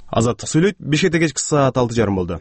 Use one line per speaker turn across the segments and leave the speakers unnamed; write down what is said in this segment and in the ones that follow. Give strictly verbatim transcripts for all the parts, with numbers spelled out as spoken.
Азаттык сүйлөйт. Бишкекте кечки саат алты жарым болду.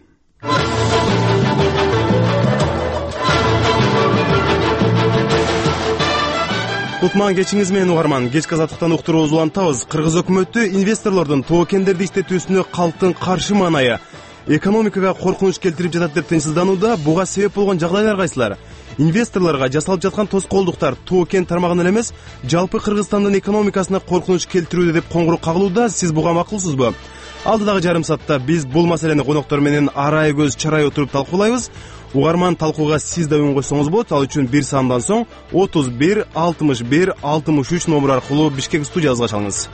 Кутман кечиңиз менен угарман. Кечки азаттыктан уктуруубузду улантабыз. Кыргыз өкмөтү инвесторлордун токендерди иштетүүсүнө калктын каршы маанайы экономикага коркунуч келтирип жатат деп тынчсызданууда. Буга себеп болгон жагдайлар кайсылар? Инвесторлорго жасалып жаткан тоскоолдуктар токен тармагынан эле эмес, жалпы Кыргызстандын экономикасына коркунуч келтирүүдө деп коңгуроо кагылууда. Сиз буга макулсузбу? Алдыдагы жарым саатта биз бул маселени коноктор менен арай көз чарай отуруп талкуулайбыз. Угарман, талкууга сиз да үн койсоңуз болот. Ал үчүн бир сандан соң отуз бир алтымыш бир алтымыш үч номер аркылуу Бишкек студиябызга чалыңыз.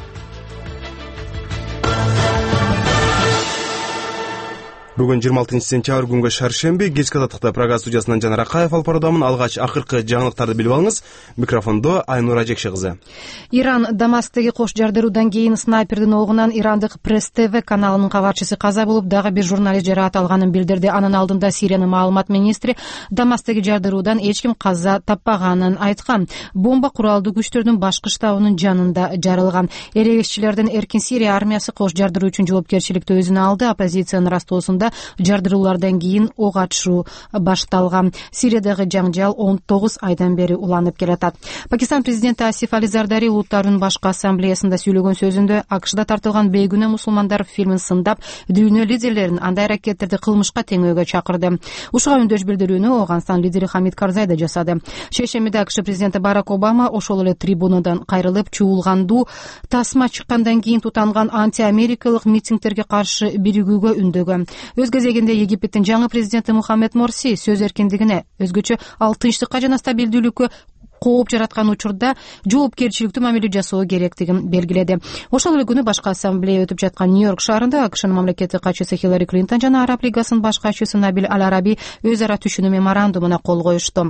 Бүгүн жыйырма алтынчы сентябрь күнгө шаршемби. Кечки азаттыкта программа студиясынан Жанар Акаев алып баруудамын. Алгач акыркы жаңылыктарды билип алыңыз. Микрофондо Айнура Жекши кызы.
Иран Дамасктеги кош жардыруудан кийин снайпердин огунан ирандык Пресс ТВ каналынын кабарчысы каза болуп, дагы бир журналист жараат алганын билдирди. Анын алдында Сириянын маалымат министри Дамасктеги жардыруудан эч ким каза таппаганын айткан. Бомба куралдуу күчтөрдүн башкы штабынын жанында жарылган. Эрегиччилердин Эркин Сирия армиясы кош жардыруу үчүн жоопкерчиликти өзүнө алды. Оппозициянын Ростовсунда жардыруулардан кийин ок атышуу башталган. Сириядагы жаңжал он тогуз айдан бери уланып келатат. Пакистан президенти Асиф Али Зардари Улуттардын башкы ассамблеясында сүйлөгөн сөзүндө АКШда тартылган бейгүнөө мусулмандар фильмин сындап, дүйнө лидерлерин андай аракеттерди кылмышка теңөөгө чакырды. Ушуга үндөш билдирүүнү Оогандстан лидери Хамид Карзай да жасады. Шейшембиде АКШ президенти Барак Обама ошол эле трибунадан кайрылып, чуулгандуу тасма чыккандан кийин тутанган антиамерикалык митингдерге каршы биригүүгө үндөгөн. Өз кезегинде Египеттин жаңы президенти Мухаммед Морси сөз эркиндигине, өзгөчө ал тынчтыкка жана стабилдүүлүккө кооп жараткан учурда жоопкерчиликтүү мамиле жасоо керектигин белгиледи. Ошол эле күнү башкы ассамблея өтүп жаткан Нью-Йорк шаарында АКШнын мамлекеттик катчысы Хиллари Клинтон жана Араб лигасынын баш катчысы Набил Аль-Араби өз ара түшүнүү меморандумуна кол коюшту.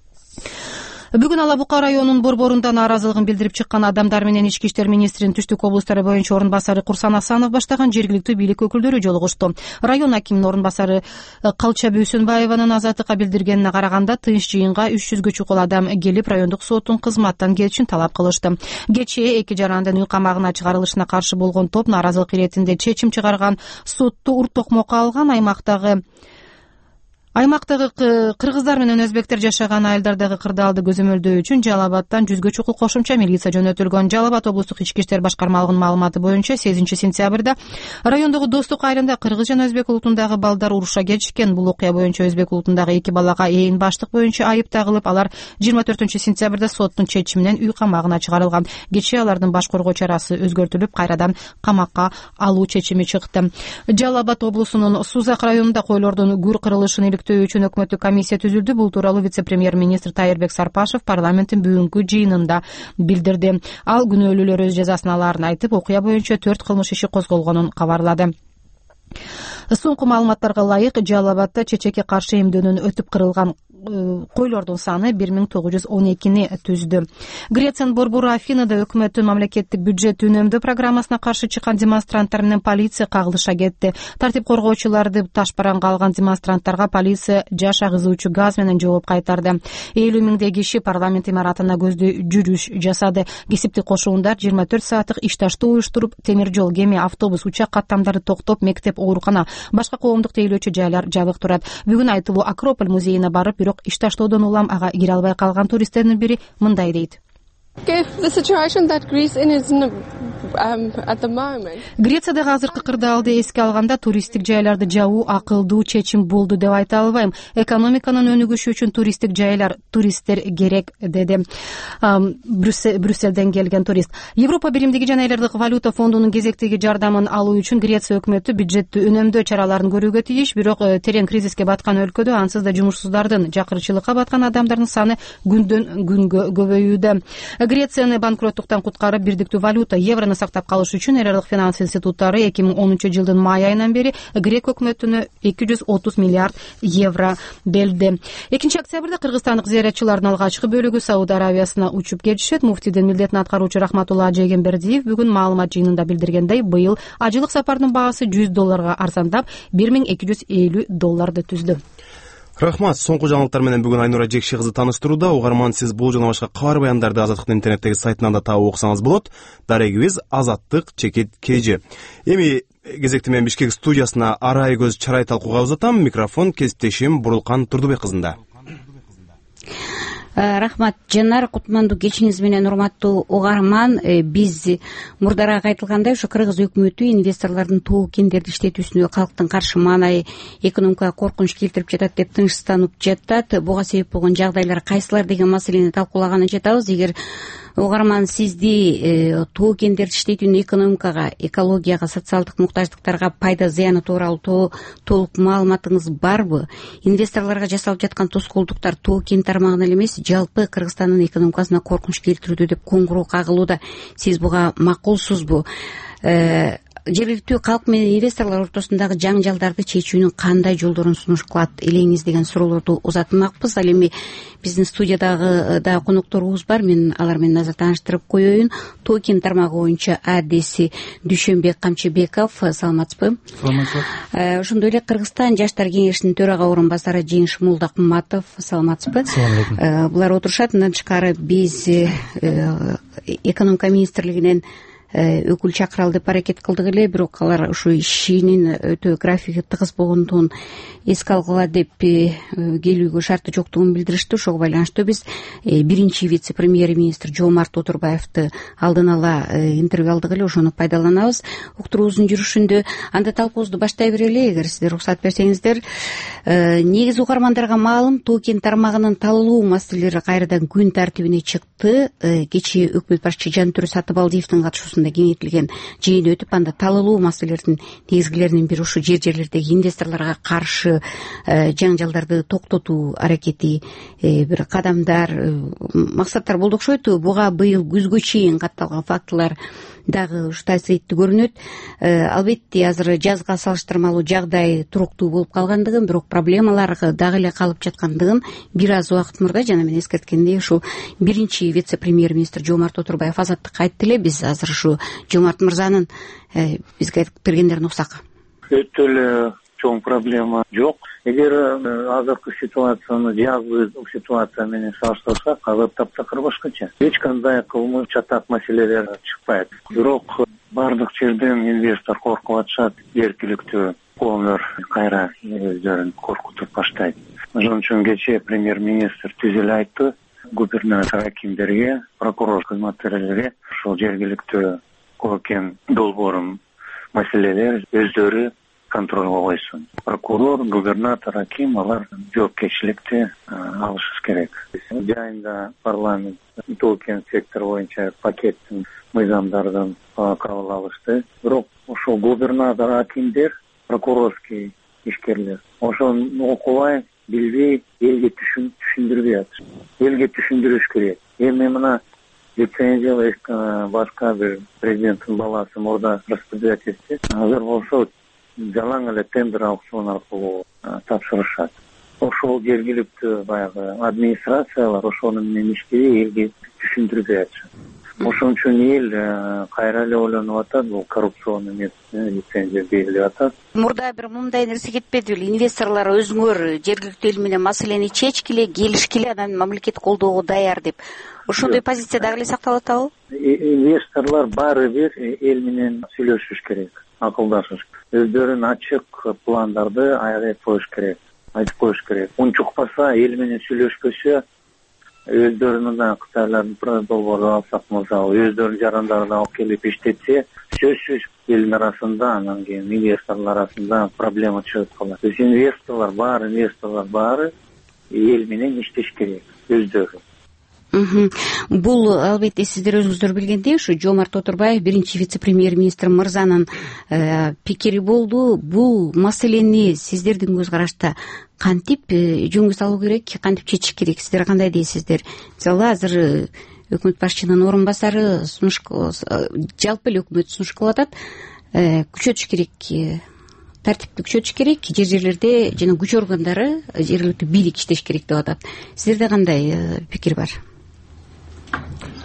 Бүгүн Ала Бука районунун борборунда нааразылыгын билдирип чыккан адамдар менен ички иштер министринин түштүк облустары боюнча орун басары Курсан Асанов баштаган жергиликтүү бийлик өкүлдөрү жолугушту. Район акиминин орун басары Калча Бүйсөнбаеванын азаттыкка билдиргенине караганда, тынч жыйынга үч жүзгө чукул адам келип, райондук соттун кызматтан кетишин талап кылышты. Кечээ эки жарандын үй камагына чыгарылышына каршы болгон топ нааразылык иретинде чечим чыгарган сотту ур токмокко алган. Аймактагы Аймактагы кыргыздар менен өзбектер жашаган айылдардагы кырдаалды көзөмөлдөө үчүн Жалал Абадтан жүзгө чукул кошумча милиция жөнөтүлгөн. Жалал Абад облустук ички иштер башкармалыгынын маалыматы боюнча сегизинчи сентябрда райондогу Достук айылында кыргыз жана өзбек улутундагы балдар уруша кетишкен. Бул окуя боюнча өзбек улутундагы эки балага ээн баштык боюнча айып тагылып, алар жыйырма төртүнчү сентябрда соттун чечиминен үй камагына чыгарылган. Кечээ алардын баш коргоо чарасы өзгөртүлүп, кайрадан камакка алуу чечими чыкты. Жалал Абад облусунун Сузак районунда койлордун гүр кырылышын үчүн өкмөттүк комиссия түзүлдү. Бул тууралуу вице-премьер-министр Тайырбек Сарпашев парламенттин бүгүнкү жыйынында билдирди. Ал күнөөлүүлөр өз жазасын алаарын айтып, окуя боюнча төрт кылмыш иши козголгонун кабарлады. Соңку маалыматтарга ылайык, Жалал Абадда чечекке каршы эмдөөнөн өтүп кырылган койлордун саны бир миң тогуз жүз он экини түздү. Грециянын борбору Афинада өкмөттүн мамлекеттик бюджет үнөмдөө программасына каршы чыккан демонстранттар менен полиция кагылыша кетти. Тартип коргоочуларды таш бараңга алган демонстранттарга полиция жаш агызуучу газ менен жооп кайтарды. элүү миңдей киши парламент имаратына көздөй жүрүш жасады. Кесиптик кошуундар жыйырма төрт сааттык ишташтуу уюштуруп, темир жол, кеме, автобус, учак каттамдары токтоп, мектеп, оорукана, башка коомдук тейлөөчү жайлар жабык турат. Бүгүн айтылуу Акрополь музейине барып, бирок ишташтоодон улам ага кире албай калган туристтердин бири мындай дейт. Грециядагы азыркы кырдаалды эске алганда, туристтик жайларды жабуу акылдуу чечим болду деп айта албайм. Экономиканын өнүгүшү үчүн туристтик жайлар, туристтер керек, деди Брюсселден келген турист. Европа биримдиги жана эл аралык валюта фондунун кезектеги жардамын алуу үчүн Греция өкмөтү бюджеттү үнөмдөө чараларын көрүүгө тийиш, бирок терең кризиске баткан өлкөдө ансыз да жумушсуздардын, жакырчылыкка баткан адамдардын саны күндөн күнгө көбөйүүдө. Грециянын банкроттуктан куткарып, бирдиктүү валюта еврону сактап калыш үчүн эл аралык финанс институттары эки миң онунчу жылдын май айынан бери грек өкмөтүнө эки жүз отуз миллиард евро берди. экинчи октябрда кыргызстандык зыяратчылардын алгачкы бөлүгү Сауд Арабиясына учуп кетишет. Муфтийдин милдетин аткаруучу Рахматулла Жегенбердиев бүгүн маалымат жыйынында билдиргендей, быйыл ажылык сапардын баасы жүз долларга арзандап, бир миң эки жүз элүү долларды түздү.
Рахмат. Соңку жаңылыктар менен бүгүн Айнура Жекши кызы тааныштырууда. Угарман, сиз бул жана башка кабар баяндарды Азаттыктын интернеттеги сайтынан да таап окусаңыз болот. Дарегибиз Азаттык чекит kg. Эми кезекте мен Бишкек студиясына арай көз чарай талкууга узатам. Микрофон кесиптешим Бурулкан Турдубек кызында.
Рахмат Жанар, кутмандуу кечиңиз менен урматтуу угарман. Биз мурдараак айтылгандай ушу Кыргыз өкмөтү инвесторлордун тоо кендерди иштетүүсүнө калктын каршы маанайы экономикага коркунуч келтирип жатат деп тынчсызданып жатат. Буга себеп болгон жагдайлар кайсылар деген маселени талкуулаганы жатабыз. Эгер угарман сизди тоо кендерди иштетүүнүн экономикага, экологияга, социалдык муктаждыктарга пайда зыяны тууралуу толук маалыматыңыз барбы? Инвесторлорго жасалып жаткан тоскоолдуктар тоо кен тармагына эле эмес, жалпы Кыргызстандын экономикасына коркунуч келтирүүдө деп коңгуроо кагылууда. Сиз буга макулсузбу? Жергиликтүү калк менен инвесторлор ортосундагы жаңжалдарды чечүүнүн кандай жолдорун сунуш кылат элеңиз деген суроолорду узатмакпыз. Ал эми биздин студиядагы да конокторубуз бар. Мен алар менен азыр тааныштырып коеюн. Тоо кен тармагы боюнча адеси Дүйшөнбек Камчыбеков. Саламатсызбы?
Саламатсыз.
Ошондой эле Кыргызстан жаштар кеңешинин төрага орун басары Жеңиш Молдокматов. Саламатсызбы?
Салам алейкум.
Булар отурушат. Мындан тышкары биз экономика министрлигинен өкүл чакыралы деп аракет кылдык эле, бирок алар ушу ишинин өтө графиги тыгыз болгондугун эске алгыла деп келүүгө шарты жоктугун билдиришти. Ошого байланыштуу биз биринчи вице-премьер-министр Жоомарт Отурбаевди алдын ала интервью алдык эле, ошону пайдаланабыз уктуруубуздун жүрүшүндө. Анда талкуубузду баштай берели, эгер сиздер уруксат берсеңиздер. Негизи угармандарга маалым, тоо кен тармагынын талуу маселелери кайрадан күн тартибине чыкты. Кечээ өкмөт башчы Жантүрө Сатыбалдиевдин катышуусунда кеңейтилген жыйын өтүп, анда талылуу маселелердин негизгилеринин бири ушу жер жерлердеги инвесторлорго каршы жаңжалдарды токтотуу аракети, бир кадамдар, максаттар болду окшойт. Буга быйыл күзгө чейин катталган фактылар дагы ушу таасир этти көрүнөт. Албетте азыр жазга салыштырмалуу жагдай туруктуу болуп калгандыгын, бирок проблемалар дагы эле калып жаткандыгын бир аз убакыт мурда жана мен эскерткендей ушу биринчи вице-премьер-министр Жоомарт Отурбаев Азаттыкка айтты эле. Биз азыр ушу Жоомарт мырзанын бизге айтып бергендерин уксак.
Өтө эле чоң проблема жок. Эгер азыркы ситуацияны жазгы ситуация менен салыштырсак, азыр таптакыр башкача. Эч кандай кылмыш, чатак маселелер чыкпайт. Бирок бардык жерден инвестор коркуп атышат, эркиликтүү коомдор кайра өздөрүн коркутуп баштайт. Ошон үчүн кечээ премьер-министр түз эле айтты, губернатор акимдерге, прокурор кызматкерлерге ушул жергиликтүү кен долбоорун маселелер өздөрү контролго койсун. Прокурор, губернатор, аким алар жоопкерчиликти алышыбыз керек. Жайында парламент тоо кен сектор боюнча пакеттин мыйзамдарын кабыл алышты. Бирок ошол губернатор, акимдер, прокурорский ишкерлер ошону окубай, билбей, элге түшүндүрбөй атышат. Элге түшүндүрүш керек. Эми мына лицензия башка бир президенттин баласы мурда распределительси азыр болсо жалаң эле тендер аукцион аркылуу тапшырышат. Ошол жергиликтүү баягы администрациялар ошону менен иштебей, элге түшүндүрбөй атышат. Ошон үчүн эл кайра эле ойлонуп атат, бул коррупционный лицензия берилип атат.
Мурда бир мындай нерсе кетпедиби? Инвесторлор өзүңөр жергиликтүү эл менен маселени чечкиле, келишкиле, анан мамлекет колдоого даяр деп. Ошондой позиция дагы эле сакталып атабы?
Инвесторлор баары бир эл менен сүйлөшүш керек, акылдашыш. Өздөрүнүн ачык пландарды аябай коюш керек, айтып коюш керек. Унчукпаса, эл менен сүйлөшпөсө, өздөрүнүн Кытайлардын долбоорун алсак мисалы, өздөрүнүн жарандарын алып келип иштетсе, сөзсүз элдин арасында, анан кийин инвесторлор арасында проблема чыгып калат. Биз инвесторлор баары, инвесторлор баары эл менен иштеш керек, өздөрү.
Бул албетте сиздер өзүңүздөр билгендей, ушу Жоомарт Отурбаев биринчи вице-премьер-министр мырзанын пикири болду. Бул маселени сиздердин көз карашта кантип жөнгө салуу керек, кантип чечиш керек? Сиздер кандай дейсиздер? Мисалы азыр өкмөт башчынын орун басары сунуш, жалпы эле өкмөт сунуш кылып атат, күчөтүш керек, тартипти күчөтүш керек, жер жерлерде жана күч органдары, жергиликтүү бийлик иштеш керек деп атат. Сиздерде кандай пикир бар?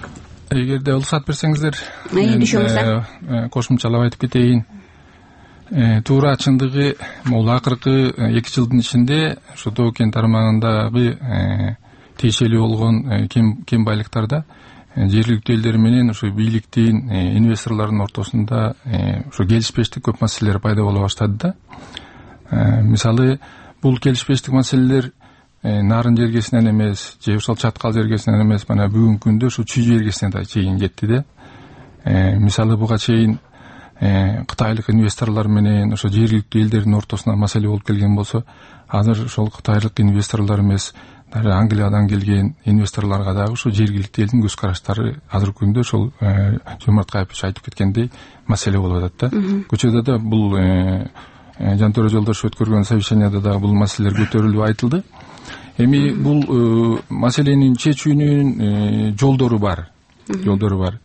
Эгерде уруксат берсеңиздер,
мен кошумчалап
айтып кетейин. Туура чындыгы бул акыркы эки жылдын ичинде ушу Тоо кен тармагындагы тиешелүү болгон кем байлыктарда жергиликтүү элдер менен ушу бийликтин, инвесторлордун ортосунда ушу келишпештик көп маселелер пайда боло баштады да. Мисалы, бул келишпештик маселелер нарын жергесинен эмес, же ошол чаткал жергесинен эмес, мына бүгүнкү күндө ушу чүй жергесине да чейин жетти да. Мисалы, буга чейин кытайлык инвесторлор менен ошо жергиликтүү элдердин ортосуна маселе болуп келген болсо, азыр ошол кытайлык инвесторлор эмес, Англиядан келген инвесторлорго дагы ушу жергиликтүү элдин көз караштары азыркы күндө ошол Жомарт Кайыпович айтып кеткендей маселе болуп атат да. Көчөдө да бул Жантөре Жолдошев өткөргөн совещанияда дагы бул маселелер көтөрүлүп айтылды. Эми бул маселенин чечүүнүн жолдору бар. Жолдору бар.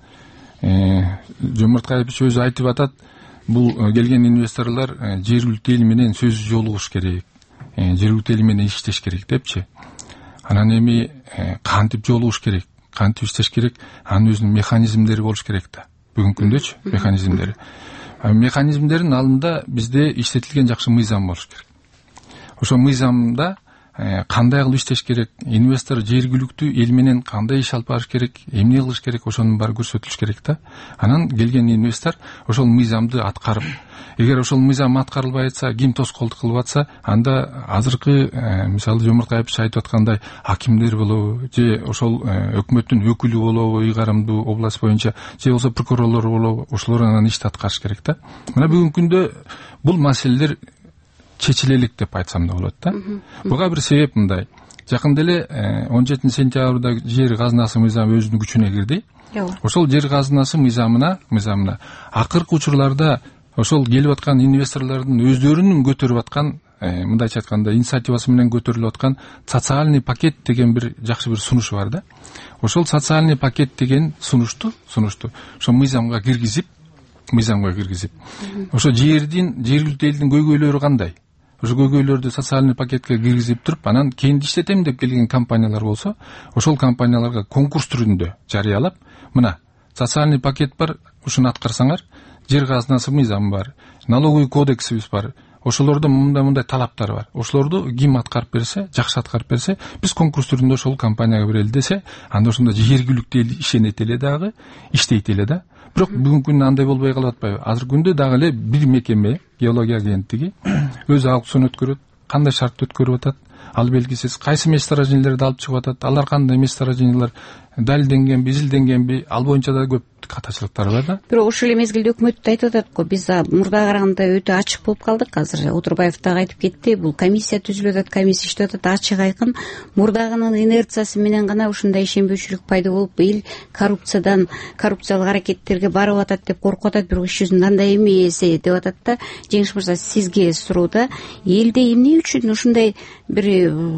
Жомарт Кайыпович өзү айтып атат, бул келген инвесторлор жергиликтүү эл менен сөз жолугуш керек, жергиликтүү эл менен иштеш керек депчи. Анан эми кантип жолугуш керек, кантип иштеш керек, анын өзүнүн механизмдери болуш керек да. Бүгүнкү күндөчү механизмдери. Механизмдердин алдында бизде иштетилген жакшы мыйзам болуш керек. Ошол мыйзамда кандай кылып иштеш керек, инвестор жергиликтүү эл менен кандай иш алып барыш керек, эмне кылыш керек, ошонун баары көрсөтүлүш керек да. Анан келген инвестор ошол мыйзамды аткарып, эгер ошол мыйзам аткарылбай атса, ким тоскоолдук кылып атса, анда азыркы мисалы Жомарт Кайыпович айтып аткандай акимдер болобу, же ошол өкмөттүн өкүлү болобу, ыйгарымдуу область боюнча, же болбосо прокурорлор болобу, ошолор анан ишти аткарыш керек да. Мына бүгүнкү күндө бул маселелер чечилелик деп айтсам да болот да. Буга бир себеп мындай. Жакында эле он жетинчи сентябрда жер казынасы мыйзамы өзүнүн күчүнө кирди. Ошол жер казынасы мыйзамына, мыйзамына акыркы учурларда ошол келип аткан инвесторлордун өздөрүнүн көтөрүп аткан, мындайча айтканда, инициативасы менен көтөрүлүп аткан социальный пакет деген бир жакшы бир сунуш бар да. Ошол социальный пакет деген сунушту, сунушту ошо мыйзамга киргизип, мыйзамга киргизип, ошо жердин, жергиликтүү элдин көйгөйлөрү кандай? Ошо көйгөйлөрдү социальный пакетке киргизип туруп, анан кийин иштетем деп келген компаниялар болсо, ошол компанияларга конкурс түрүндө жарыялап, мына социальный пакет бар, ушуну аткарсаңар, жер казынасы мыйзамы бар, налоговый кодексибиз бар, ошолордо мындай-мындай талаптар бар. Ошолорду ким аткарып берсе, жакшы аткарып берсе, биз конкурс түрүндө ошол компанияга берели десе, анда ошондо жергиликтүү эл ишенет эле дагы, иштейт эле да. Бирок бүгүнкү күндө андай болбой калып атпайбы? Азыркы күндө дагы эле бир мекеме, геология агенттиги өзү аукцион өткөрөт, кандай шартты өткөрүп атат, ал белгисиз, кайсы месторождениялерди алып чыгып атат, алар кандай месторождениялар, далилденгенби, изилденгенби, ал боюнча да көп катачылыктар бар да.
Бирок ошол эле мезгилде өкмөт да айтып атат го, биз мурдага караганда өтө ачык болуп калдык. Азыр Отурбаев дагы айтып кетти, бул комиссия түзүлүп атат, комиссия иштеп атат, ачык айкын. Мурдагынын инерциясы менен гана ушундай ишенбөөчүлүк пайда болуп, эл коррупциядан, коррупциялык аракеттерге барып атат деп коркуп атат, бирок иш жүзүндө андай эмес деп атат да. Жеңиш мырза, сизге суроуда, элде эмне үчүн ушундай бир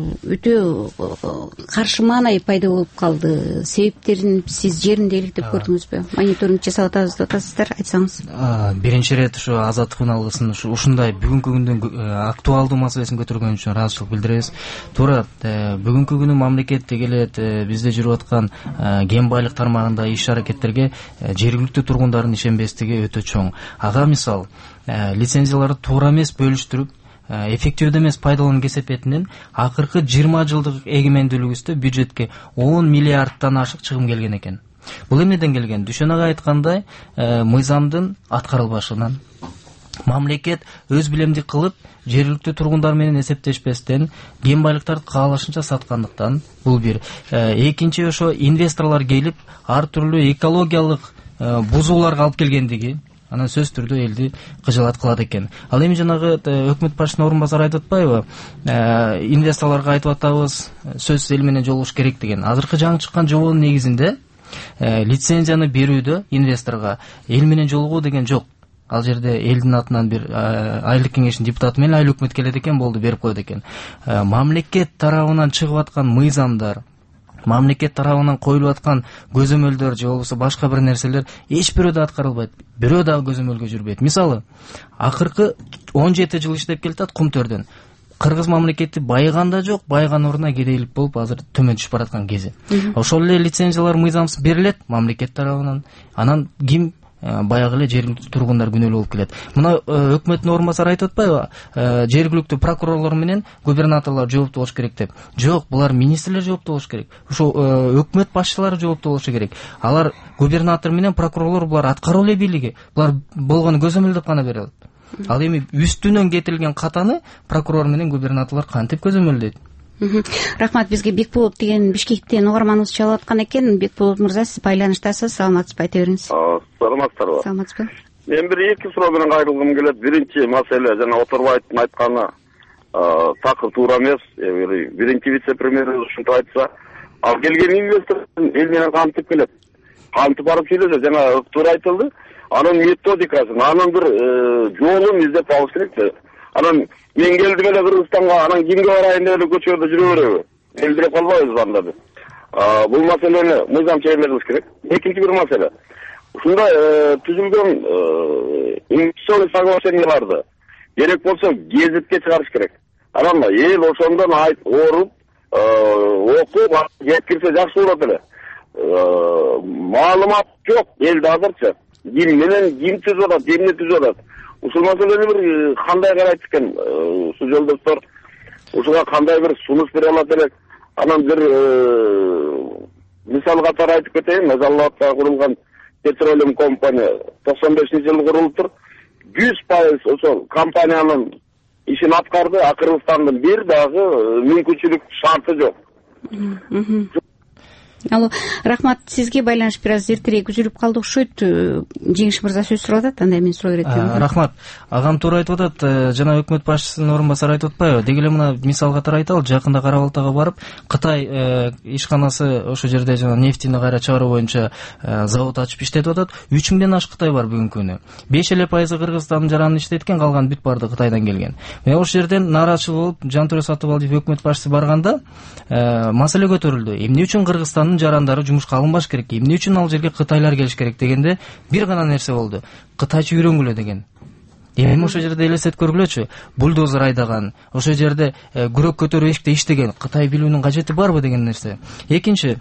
өтө каршы маанай пайда болуп калды? Себептерин сиз жеринде иликтеп көрдүңүзбү? Мониторинг жасап атабыз деп атасыздар, айтсаңыз.
Биринчи ирет ушу Азаттык үналгысын ушундай бүгүнкү күндүн актуалдуу маселесин көтөргөн үчүн ыраазычылык билдиребиз. Туура, бүгүнкү күнү мамлекет келет бизде жүрүп аткан кен байлык тармагында иш аракеттерге жергиликтүү тургундардын ишенбестиги өтө чоң. Ага мисал, лицензияларды туура эмес бөлүштүрүп, эффективдүү эмес пайдалануу кесепетинен акыркы жыйырма жылдык эгемендүүлүгүбүздө бюджетке он миллиарддан ашык чыгым келген экен. Бул эмнеден келген? Дүшөн ага айткандай, мыйзамдын аткарылбашынан, мамлекет өз билемдик кылып, жергиликтүү тургундар менен эсептешпестен кен байлыктарды каалашынча саткандыктан, бул бир. Экинчи, ошо инвесторлор келип, ар түрлүү экологиялык бузууларга алып келгендиги, анан сөз түрдө элди кыжалат кылат экен. Ал эми жанагы өкмөт башчысынын орун базары айтып атпайбы? Инвесторлорго айтып атабыз, сөз эл менен жолугуш керек деген. Азыркы жаңы чыккан жобонун негизинде лицензияны берүүдө инвесторго эл менен жолугуу деген жок. Ал жерде элдин атынан бир айлык кеңештин депутаты менен айыл өкмөт келет экен, болду, берип коет экен. Мамлекет тарабынан чыгып аткан мыйзамдар, мамлекет тарабынан коюлуп аткан көзөмөлдөр же болбосо башка бир нерселер эч бирөө да аткарылбайт, бирөө дагы көзөмөлгө жүрбөйт. Мисалы, акыркы он жети жыл иштеп келатат кум төрдөн. Кыргыз мамлекети байыганда жок, байыган ордуна кедейлик болуп азыр төмөн түшүп бараткан кези. Ошол эле лицензиялар мыйзамсыз берилет мамлекет тарабынан. Анан ким баягы эле жергиликтүү тургундар күнөөлүү болуп келет. Мына өкмөттүн орун басары айтып атпайбы, жергиликтүү прокурорлор менен губернаторлор жооптуу болуш керек деп. Жок, булар министрлер жооптуу болуш керек. Ошо өкмөт башчылары жооптуу болушу керек. Алар губернатор менен прокурорлор булар аткаруу эле бийлиги. Булар болгону көзөмөлдөп гана бере алат. Ал эми үстүнөн кетирилген катаны прокурор менен губернаторлор кантип көзөмөлдөйт?
Рахмат. Бизге Бекболот деген Бишкектен угарманыбыз чалып аткан экен. Бекболот мырза, сиз байланыштасыз. Саламатсызбы, айта бериңиз.
Саламатсыздарбы?
Саламатсызбы.
Мен бир эки суроо менен кайрылгым келет. Биринчи маселе, жана Оторбаевдин айтканы такыр туура эмес. Биринчи вице-премьер ушинтип айтса, ал келген инвестор эл менен кантип келет? Кантип барып сүйлөшөт? Жана туура айтылды. Анын методикасын, анын бир жолун издеп алыш керек да. Анан мен келдим эле Кыргызстанга, анан кимге барайын деп эле көчөрдө жүрө береби? Элдире калбайбыз анда деп. Бул маселени мыйзам чегинде кылыш керек. Экинчи бир маселе. Ушундай түзүлгөн инвестиционный соглашенияларды керек болсо гезитке чыгарыш керек. Анан эл ошондон айт оруп, окуп, жеткирсе жакшы болот эле. Маалымат жок элде азырчы. Ким менен ким түзүп атат, эмне түзүп атат. Ушул маселени бир кандай карайт экен ушул жолдоштор, ушуга кандай бир сунуш бере алат элек. Анан бир мисал катары айтып кетейин. Мезаллатта курулган Petroleum компания токсон бешинчи жылы курулуптур. жүз пайыз ошол компаниянын ишин аткарды, а Кыргызстандын бир дагы мүмкүнчүлүк шарты жок.
Алло, рахмат. Сизге байланыш бир аз эртерээк үзүлүп калды окшойт. Жеңиш мырза сөз сурап атат, анда мен суроо берет.
Рахмат. Агам туура айтып атат. Жана өкмөт башчысынын орун басары айтып атпайбы? Деги эле мына мисал катары айталы, жакында Кара-Балтага барып, Кытай ишканасы ошо жерде жана нефтини кайра чыгаруу боюнча завод ачып иштетип атат. үч миңден ашык Кытай бар бүгүнкү күнү. беш эле пайызы Кыргызстандын жаранын иштеткен, калган бүт барды Кытайдан келген. Мен ошол жерден нааразычыл болуп, Жантөре Сатыбалдиев өкмөт башчысы барганда маселе көтөрүлдү. Эмне үчүн Кыргызстан жарандары жумушка алынбаш керек, эмне үчүн ал жерге кытайлар келиш керек дегенде бир гана нерсе болду. Кытайча үйрөнгүлө деген. Эми ошол жерде элестетип көргүлөчү. Бульдозер айдаган, ошол жерде күрөк көтөрүп эшикте иштеген. Кытай билүүнүн кажети барбы деген нерсе. Экинчи,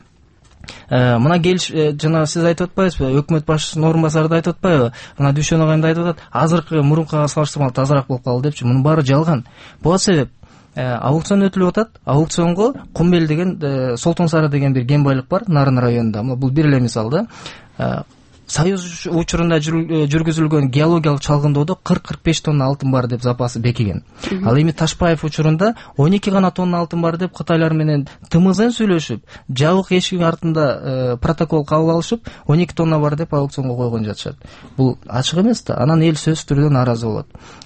мына келиш жана сиз айтып атпайсызбы, өкмөт башчысынын орун басары да айтып атпайбы? Мына Дүйшөн агайым да айтып атат, азыркы мурункуга салыштырмалуу тазараак болуп калды депчи. Мунун баары жалган. Буга себеп аукцион өтүлүп атат. Аукционго Кумбел деген, Солтон Сары деген бир кен байлык бар Нарын районунда. Бул бир эле мисал да. Союз учурунда жүргүзүлгөн геологиялык чалгындоодо кырк кырк беш тонна алтын бар деп запасы бекиген. Ал эми Ташпаев учурунда он эки гана тонна алтын бар деп Кытайлар менен тымызын сүйлөшүп, жабык эшиктин артында протокол кабыл алышып, он эки тонна бар деп аукционго койгон жатышат. Бул ачык эмес да. Анан эл сөзсүз түрдө нааразы болот.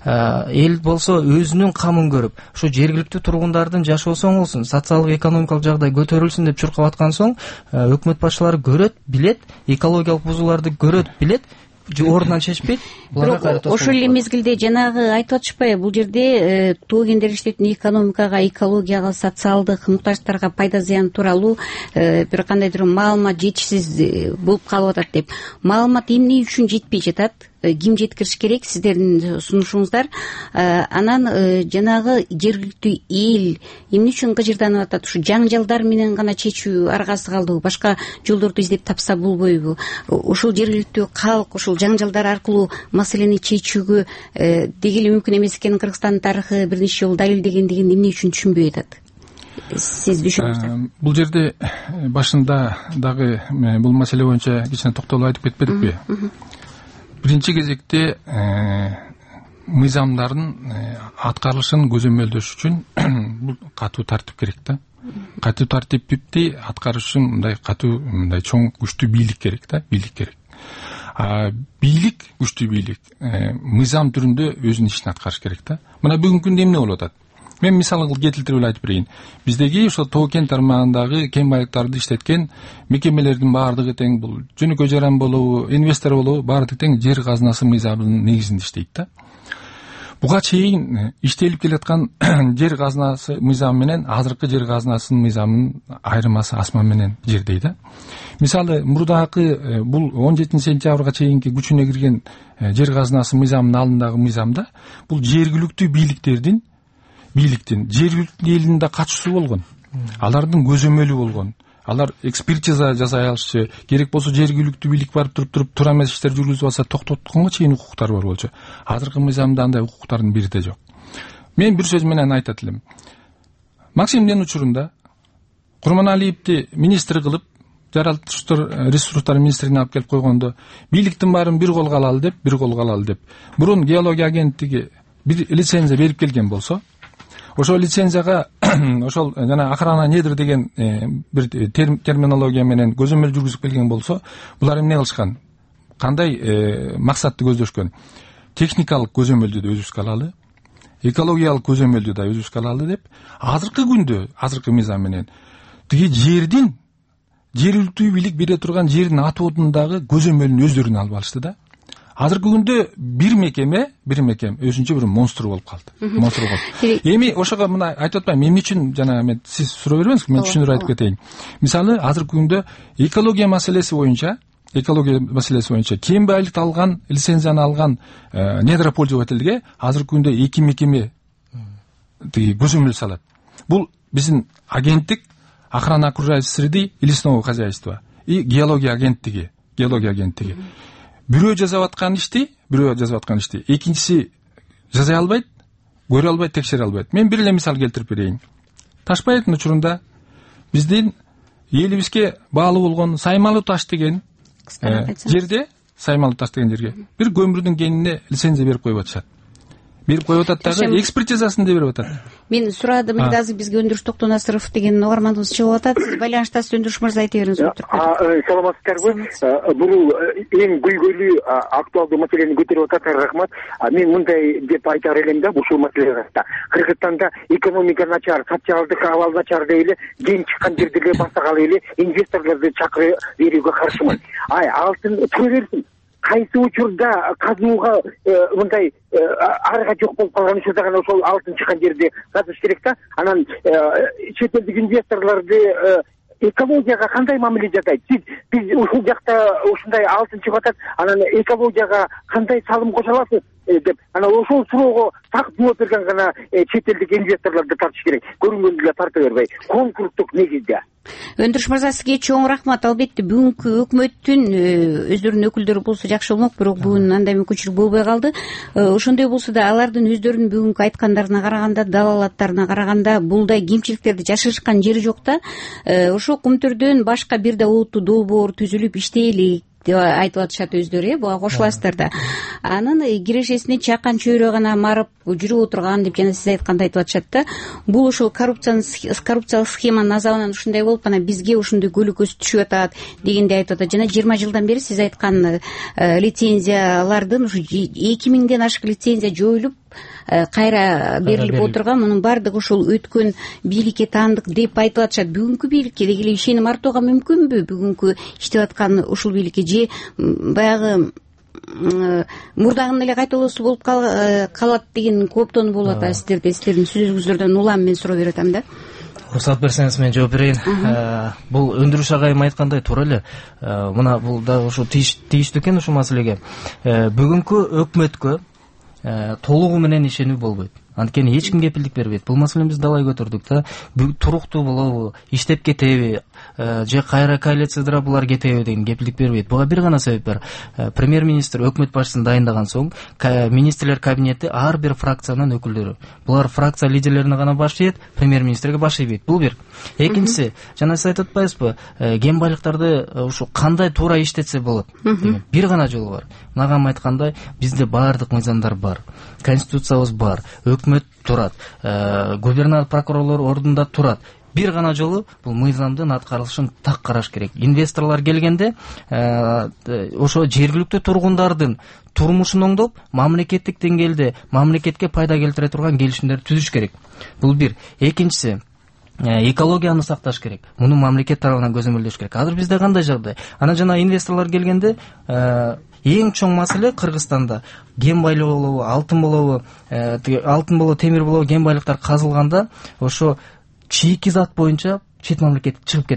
Эл болсо өзүнүн камын көрүп, ушу жергиликтүү тургундардын жашоосу оңолсун, социалдык экономикалык жагдай көтөрүлсүн деп чуркап аткан соң, өкмөт башчылары көрөт, билет, экологиялык бузууларды көрөт, билет, ордунан чечпейт.
Ошол эле мезгилде жанагы айтып атышпайбы, бул жерде тоо кендер иштетүүнүн экономикага, экологияга, социалдык муктаждарга пайда зыян тууралуу бир кандайдыр маалымат жетишсиз болуп калып атат деп. Маалымат эмне үчүн жетпей жатат? Ким жеткириш керек? Сиздердин сунушуңуздар. Анан жанагы жергиликтүү эл эмне үчүн кыжырданып атат? Ушу жаңжалдар менен гана чечүү аргасы калдыбы? Башка жолдорду издеп тапса болбойбу? Ушул жергиликтүү калк ушул жаңжалдар аркылуу маселени чечүүгө деги эле мүмкүн эмес экенин Кыргызстандын тарыхы бир нече жолу далилдегендигин эмне үчүн түшүнбөй атат? Сиз түшүнөсүз?
Бул жерде башында дагы бул маселе боюнча кичине токтолуп айтып кетпедикпи? Биринчи кезекте мыйзамдардын аткарылышын көзөмөлдөш үчүн бул катуу тартип керек да. Катуу тартипти аткарыш үчүн мындай катуу, мындай чоң күчтүү бийлик керек да, бийлик керек. Бийлик, күчтүү бийлик мыйзам түрүндө өзүнүн ишин аткарыш керек да. Мына бүгүнкү күндө эмне болуп атат? Мен мисал келтирип эле айтып берейин. Биздеги ошо тоо кен тармагындагы кен байлыктарды иштеткен мекемелердин баардыгы тең, бул жөнөкөй жаран болобу, инвестор болобу, баардыгы тең жер казынасы мыйзамынын негизинде иштейт да. Буга чейин иштелип келаткан жер казынасы мыйзамы менен азыркы жер казынасынын мыйзамынын айырмасы асман менен жердей да. Мисалы, мурдагы бул он жетинчи сентябрга чейинки күчүнө кирген жер казынасы мыйзамынын алдындагы мыйзамда бул жергиликтүү бийликтердин бийликтин жергиликтүү элдин да катышуусу болгон. Алардын көзөмөлү болгон. алар экспертиза жасай алышчу, керек болсо жергиликтүү бийлик барып туруп туруп туура эмес иштер жүргүзүп алса токтотконго чейин укуктары бар болчу. Азыркы мыйзамда андай укуктардын бири да жок. Мен бир сөз менен айтат элем. Максимдин учурунда Курманалиевди министр кылып, жаратылыштар ресурстар министрин алып келип койгондо, бийликтин баарын бир колго алалы деп, бир колго алалы деп. Бурун геология агенттиги бир лицензия берип келген болсо, ошол лицензияга ошол жана охрана недр деген бир терминология менен көзөмөл жүргүзүп келген болсо, булар эмне кылышкан? Кандай максатты көздөшкөн? Техникалык көзөмөлдү да өзүбүзгө алалы, экологиялык көзөмөлдү да өзүбүзгө алалы деп, азыркы күндө, азыркы мыйзам менен тиги жердин жергиликтүү бийлик бере турган жердин атоодундагы көзөмөлүн өздөрүнө алып алышты да. Азыркы күндө бир мекеме, бир мекеме өзүнчө бир монстр болуп калды. Монстр болуп. Эми ошого мына айтып атпайм, эмне үчүн жана мен сиз суроо бербеңиз, мен түшүндүрүп айтып кетейин. Мисалы, азыркы күндө экология маселеси боюнча, экология маселеси боюнча кем байлыкты алган, лицензияны алган недропользовательге азыркы күндө эки мекеме тиги көзөмөл салат. Бул биздин агенттик охрана окружающей среды и лесного хозяйства и геология агенттиги, геология агенттиги. Бирөө жасап аткан ишти, бирөө жасап аткан ишти, экинчиси жасай албайт, көрө албайт, текшере албайт. Мен бир эле мисал келтирип берейин. Ташбаевдин учурунда биздин элибизге баалуу болгон Саймалуу таш деген жерде, Саймалуу таш деген жерге бир көмүрдүн кенине лицензия берип коюп атышат. Берип коюп атат дагы, экспертизасын да берип атат.
Мен сурадым, азыр бизге Өндүрүш Токтонасыров деген угарманыбыз чыгып атат. Сиз байланыштасыз, Өндүрүш мырза, айта бериңиз.
Саламатсыздарбы? Бул эң көйгөйлүү актуалдуу маселени көтөрүп атат. Рахмат. Мен мындай деп айтар элем да, ушул маселеге. Кыргызстанда экономика начар, социалдык абал начар дейли, кен чыккан жерде эле басагалы эле инвесторлорду чакырып берүүгө каршымын. Ай, алтын тура берсин. Кайсы учурда казынууга мындай арга жок болуп калган учурда гана ошол алтын чыккан жерде казыш керек да. Анан чет элдик инвесторлорду экологияга кандай мамиле жасайт? Сиз биз ушул жакта ушундай алтын чыгып атат, анан экологияга кандай салым кошо аласыз деп, анан ошол суроого так жооп берген гана чет элдик инвесторлорду тартыш керек. Көрүнгөндү эле тарта бербей, конкурстук негизде.
Өндүрүш мырза, сизге чоң рахмат. Албетте бүгүнкү өкмөттүн өздөрүнүн өкүлдөрү болсо жакшы болмок, бирок бүгүн андай мүмкүнчүлүк болбой калды. Ошондой болсо да алардын өздөрүнүн бүгүнкү айткандарына караганда, далалаттарына караганда булдай кемчиликтерди жашырышкан жери жок да. Ошо кумтөрдөн башка бир да олуттуу долбоор түзүлүп иштейли деп айтып атышат өздөрү, э, буга кошуласыздар да. Анын кирешесине чакан чөйрө гана марып жүрүп отурган деп жана сиз айткандай айтып атышат да. Бул ошол коррупциялык схеманын азабынан ушундай болуп, анан бизге ушундай көлөкөсү түшүп атат дегенди айтып атат. Жана жыйырма жылдан бери сиз айткан лицензиялардын ушу эки миңден ашык лицензия жоюлуп кайра берилип отурган, мунун баардыгы ушул өткөн бийликке таандык деп айтып атышат. Бүгүнкү бийликке деги эле ишеним артууга мүмкүнбү? Бүгүнкү иштеп аткан ушул бийликке же баягы мурдагынын эле кайталоосу болуп калат деген кооптонуу болуп атат сиздерде? Сиздердин сөзүңүздөрдөн улам мен суроо берип атам да.
Уруксат берсеңиз мен жооп берейин. Бул Өндүрүш агайым айткандай туура эле. Мына бул да ушу тийиштүү экен ушул маселеге. Бүгүнкү өкмөткө толугу менен ишенүү болбойт. Анткени эч ким кепилдик бербейт. Бул маселени биз далай көтөрдүк да. Туруктуу болобу, иштеп кетеби, же кайра коалицияда булар кетеби деген кепилдик бербейт. Буга бир гана себеп бар. Премьер-министр өкмөт башчысын дайындаган соң, министрлер кабинети ар бир фракциянын өкүлдөрү. Булар фракция лидерлерине гана баш ийет, премьер-министрге баш ийбейт. Бул бир. Экинчиси, жана сиз айтып атпайсызбы, кен байлыктарды ушу кандай туура иштетсе болот деген бир гана жолу бар. Нагам айткандай, бизде баардык мыйзамдар бар. Конституциябыз бар. Өкмөт турат, губернатор, прокурорлор ордунда турат. Бир гана жолу бул мыйзамдын аткарылышын так караш керек. Инвесторлор келгенде ошо жергиликтүү тургундардын турмушун оңдоп, мамлекеттик деңгээлде мамлекетке пайда келтире турган келишимдерди түзүш керек. Бул бир. Экинчиси, экологияны сакташ керек. Муну мамлекет тарабынан көзөмөлдөш керек. Азыр бизде кандай жагдай? Анан жана инвесторлор келгенде эң чоң маселе Кыргызстанда кен байлыгы болобу, алтын болобу, алтын болобу, темир болобу, кен байлыктар казылганда ошо чийки зат боюнча чет мамлекетке чыгып кетет.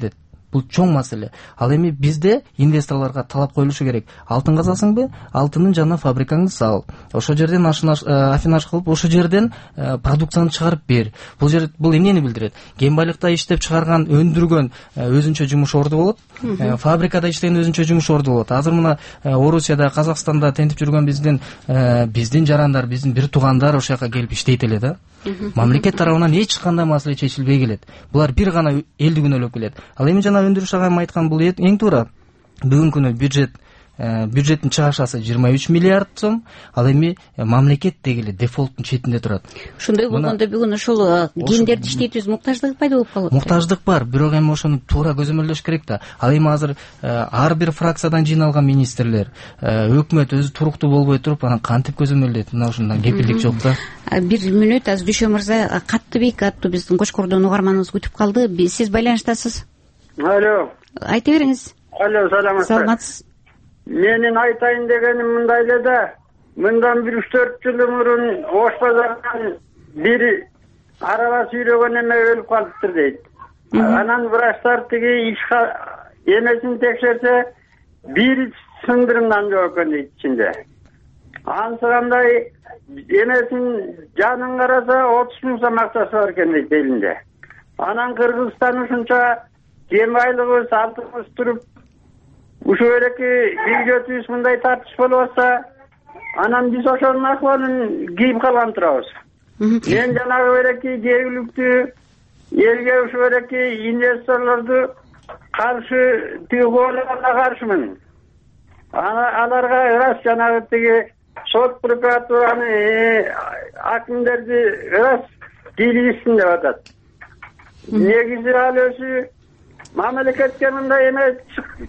бул чоң маселе. Ал эми бизде инвесторлорго талап коюлушу керек. Алтын казасыңбы? Алтынын жанына фабрикаңды сал. Ошол жерден афинаж кылып, ошол жерден продукцияны чыгарып бер. Бул жер бул эмнени билдирет? Кен байлыкта иштеп чыгарган, өндүргөн өзүнчө жумуш орду болот. Фабрикада иштеген өзүнчө жумуш орду болот. Азыр мына Орусияда, Казакстанда тентип жүргөн биздин биздин жарандар, биздин бир туугандар ошол жака келип иштейт эле да. Мамлекет тарабынан эч кандай маселе чечилбей келет. Булар бир гана элди күнөөлөп келет. Ал эми жана өндүрүш агайым айткан бул эң туура. Бүгүнкү күнү бюджет бюджеттин чыгашасы жыйырма үч миллиард сом, ал эми мамлекет дегеле дефолттун четинде турат.
Ошондой болгондо бүгүн ошол кендерди иштетүүбүз муктаждыгы пайда болуп калат.
Муктаждык бар, бирок эми ошону туура көзөмөлдөш керек да. Ал эми азыр ар бир фракциядан жыйналган министрлер, өкмөт өзү туруктуу болбой туруп, анан кантип көзөмөлдөйт? Мына ушундан кепилдик жок да.
Бир мүнөт азыр Дүйшө мырза, Каттыбек аттуу биздин Кочкордон угарманыбыз күтүп калды. Сиз байланыштасыз.
Алло.
Айта бериңиз.
Алло, саламатсызбы?
Саламатсыз.
Менин айтайын дегеним мындай эле да. Мындан бир үч төрт жыл мурун Ош базарынан бир араба сүйрөгөн эме өлүп калыптыр дейт. Анан врачтар тиги иш эмесин текшерсе, бир сындырымдан жок экен дейт ичинде. Ансыгандай эмесин жанын караса отуз миң сом акчасы бар экен дейт элинде. Анан Кыргызстан ушунча кен байлыгыбыз, алтыныбыз туруп, ушул эреки бюджетибиз мындай тартыш болуп атса, анан биз ошонун акыбалын кийип калган турабыз. Мен жанагы эреки жергиликтүү элге ушул эреки инвесторлорду каршы тыгууга каршымын. Аларга ырас жанагы тиги сот прокуратураны акимдерди ырас кийлигишсин деп атат. Негизи ал өзү мамлекетке мындай эме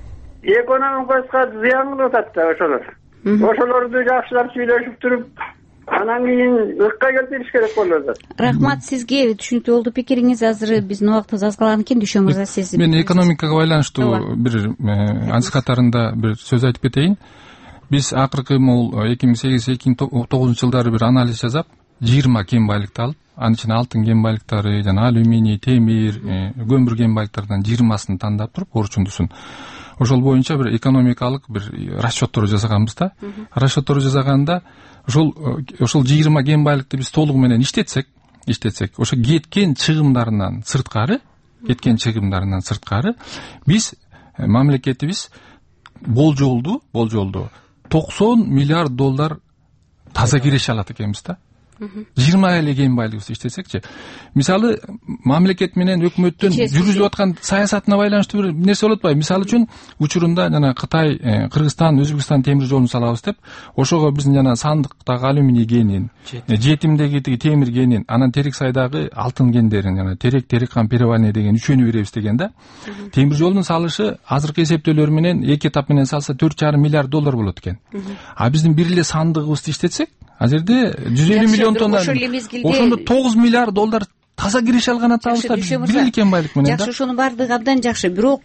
экономикага зыян кылып атат да ошолор. Ошолорду жакшылап сүйлөшүп туруп, анан кийин ыкка келтириш керек болуп атат.
Рахмат сизге, түшүнүктүү болду пикириңиз. Азыр биздин убактыбыз аз калган экен. Дүйшө мырза, сиз.
Мен экономикага байланыштуу бир анча катарында бир сөз айтып кетейин. Биз акыркы могул эки миң сегиз эки миң тогузунчу жылдары бир анализ жасап, жыйырма кен байлыкты алып, анын ичинде алтын кен байлыктары, жана алюминий, темир, көмүр кен байлыктарынан жыйырмасын тандап туруп, орчундусун. Ошол боюнча бир экономикалык бир расчеттор жасаганбыз да. Расчеттор жасаганда ошол ошол жыйырма кен байлыкты биз толугу менен иштетсек, иштетсек, ошо кеткен чыгымдарынан сырткары, кеткен чыгымдарынан сырткары биз мамлекетибиз болжолду, болжолду токсон миллиард доллар таза киреше алат экенбиз да. жыйырма эле кен байлыгыбызды иштетсекчи. Мисалы, мамлекет менен өкмөттүн жүргүзүп аткан саясатына байланыштуу бир нерсе болот атпайбы? Мисалы үчүн, учурунда жана Кытай, Кыргызстан, Өзбекстан темир жолун салабыз деп, ошого биздин жана Сандыктагы алюминий кенин, Жетимдеги темир кенин, анан Терек сайдагы алтын кендерин, жана Терек, Тереккан, Перевальный деген үчөөнү беребиз деген да. Темир жолдун салышы азыркы эсептөөлөр менен эки этап менен салса төрт жарым миллиард доллар болот экен. А биздин бир эле Сандыгыбызды иштетсек, азыр жерде жүз элүү миллион тонна, ошондо тогуз миллиард доллар таза киреше алган атабыз да, бир кен байлык менен да.
Жакшы, ошонун баардыгы абдан жакшы. Бирок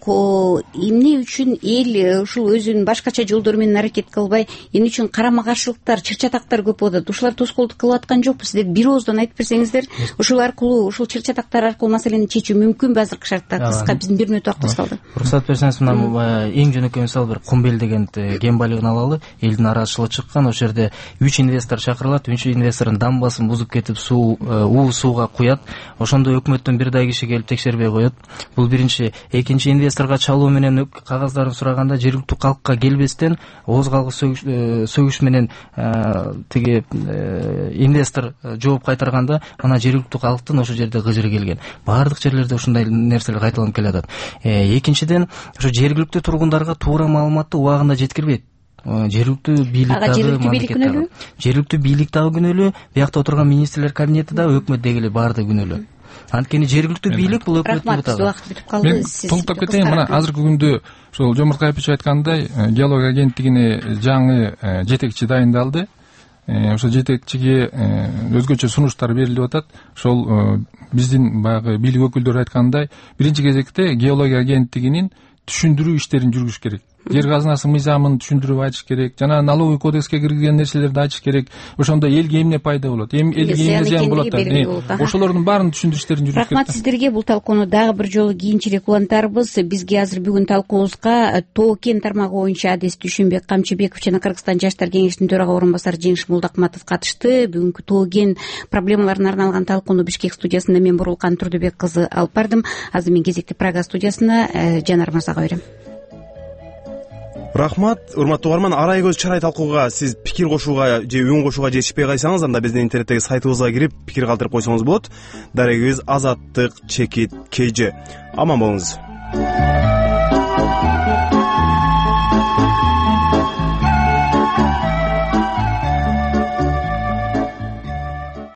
эмне үчүн эл ушул өзүнүн башкача жолдор менен аракет кылбай, эмне үчүн карама каршылыктар, чыр-чатактар көп болуп атат? Ушулар тоскоолдук кылып аткан жокпу? Сиздер бир ооздон айтып берсеңиздер, ушул аркылуу, ушул чыр-чатактар аркылуу маселени чечүү мүмкүнбү азыркы шартта? Кыска, биздин бир мүнөт убактыбыз калды.
Уруксат берсеңиз, мына эң жөнөкөй мисал бир Кумбел деген кен байлыгын алалы. Элдин арачылыгы чыккан, ошол жерде үч инвестор чакырылат, үч инвестордун дамбасын бузуп кетип, суу, уу сууга куят. Ошондо өкмөттөн бир дай киши келип текшербей коет. Бул биринчи. Экинчи, инвесторго чалуу менен кагаздарын сураганда жергиликтүү калкка келбестен ооз калгыс сөгүш менен тиги инвестор жооп кайтарганда, ана жергиликтүү калктын ошол жерде кыжыры келген. Баардык жерлерде ушундай нерселер кайталанып келатат. Экинчиден, ошо жергиликтүү тургундарга туура маалыматты убагында жеткирбейт. Жергиликтүү бийлик дагы мамлекет, жергиликтүү бийлик дагы күнөөлүү, биякта отурган министрлер кабинети да, өкмөт дегеле баардыгы күнөөлүү. Анткени жергиликтүү бийлик бул өкмөттүн
бутагы. Мен
толуктап кетейин, мына азыркы күндө ошол Жомурт Кайыпович айткандай, геология агенттигине жаңы жетекчи дайындалды. Ошол жетекчиге өзгөчө сунуштар берилип атат. Ошол биздин баягы бийлик өкүлдөрү айткандай, биринчи кезекте геология агенттигинин түшүндүрүү иштерин жүргүзүш керек. жер казынасы мыйзамын түшүндүрүп айтыш керек, жана налоговый кодекске киргизген нерселерди айтыш керек. Ошондо элге эмне пайда болот, элге эмне зыян болот, ошолордун баарын түшүндүрүштерин жүргүзүш керек.
Рахмат сиздерге. Бул талкууну дагы бир жолу кийинчерээк улантарбыз. Бизге азыр бүгүн талкуубузга тоо кен тармагы боюнча адис Дүйшөнбек Камчыбеков жана Кыргызстан жаштар кеңешинин төрага орун басары Жеңиш Молдокматов катышты. Бүгүнкү тоо кен проблемаларына арналган талкууну Бишкек студиясында мен Бурулкан Турдубек кызы алып бардым. Азыр мен кезекти Прага студиясына Жанар мырзага берем.
Рахмат, урматтуу угарман. Арай көз чарай талкууга сиз пикир кошууга же үн кошууга жетишпей калсаңыз, анда биздин интернеттеги сайтыбызга кирип пикир калтырып койсоңуз болот. Дарегибиз азаттык чекит кж. Аман болуңуз.